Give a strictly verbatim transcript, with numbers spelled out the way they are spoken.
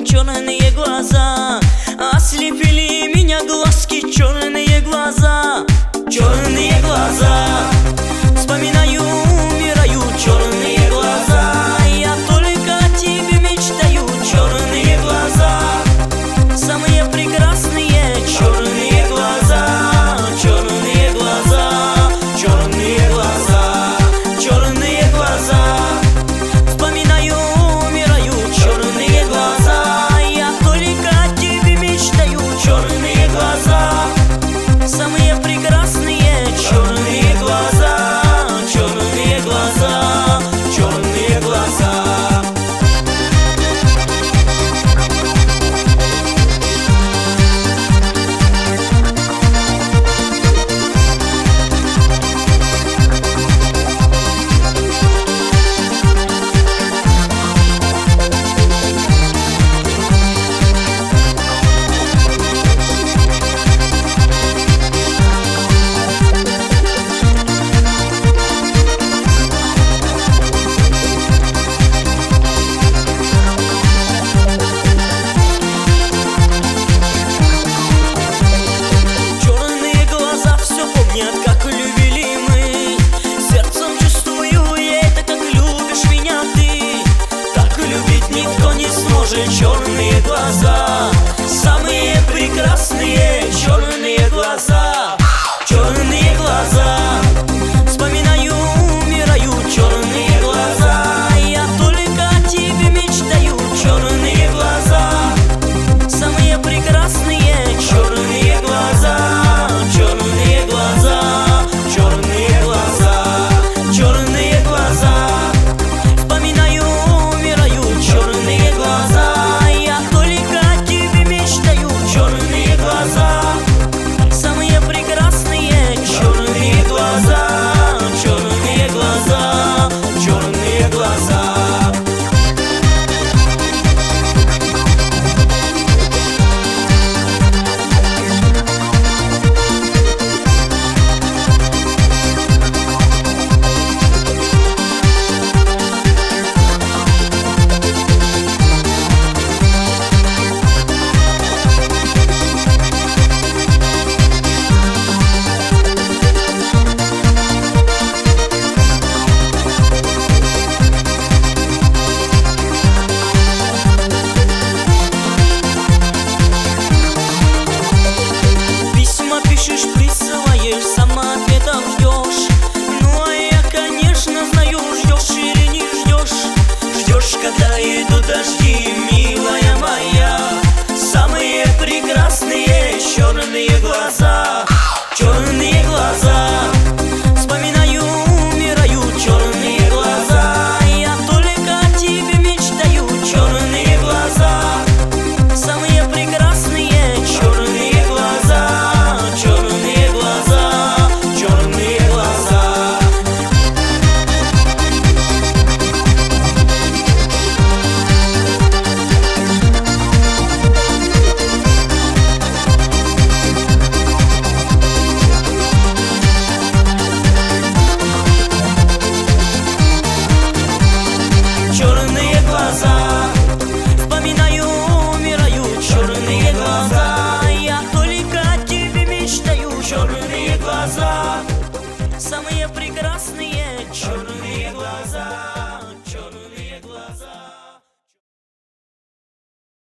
черные глаза. Ослепили меня глазки, черные глаза, черные глаза. Вспоминаю, умираю, черные глаза. Я только о тебе мечтаю, черные глаза. Самые прекрасные черные глаза, черные глаза, черные глаза, черные глаза. Вспоминаю, умираю, черные глаза. Я только о тебе мечтаю, черные глаза. Самые прекрасные черные глаза, черные глаза, черные глаза. Как любили мы, сердцем чувствую я это, как любишь меня ты. Так любить никто не сможет. Черные глаза, самые прекрасные черные глаза, черные глаза. Вспоминаю, умираю, черные глаза. Я только о тебе мечтаю, черные глаза. Самые прекрасные черные глаза, черные глаза, черные глаза, черные глаза. Вспоминаю, умираю, черные глаза. Я только о тебе мечтаю, черные глаза. Самые прекрасные черные глаза, черные глаза, черные глаза. Присылаешь, сама ответов ждешь. Ну а я, конечно, знаю, ждешь или не ждешь. Ждешь, когда идут дожди, милая моя. Самые прекрасные черные глаза, черные глаза. Вспоминаю, умираю, черные глаза. Я только о тебе мечтаю, черные глаза. Самые прекрасные черные глаза, черные глаза, черные глаза. Черные глаза. Вспоминаю, умираю, черные глаза. Я только о тебе мечтаю, черные глаза. Самые прекрасные черные глаза, черные глаза.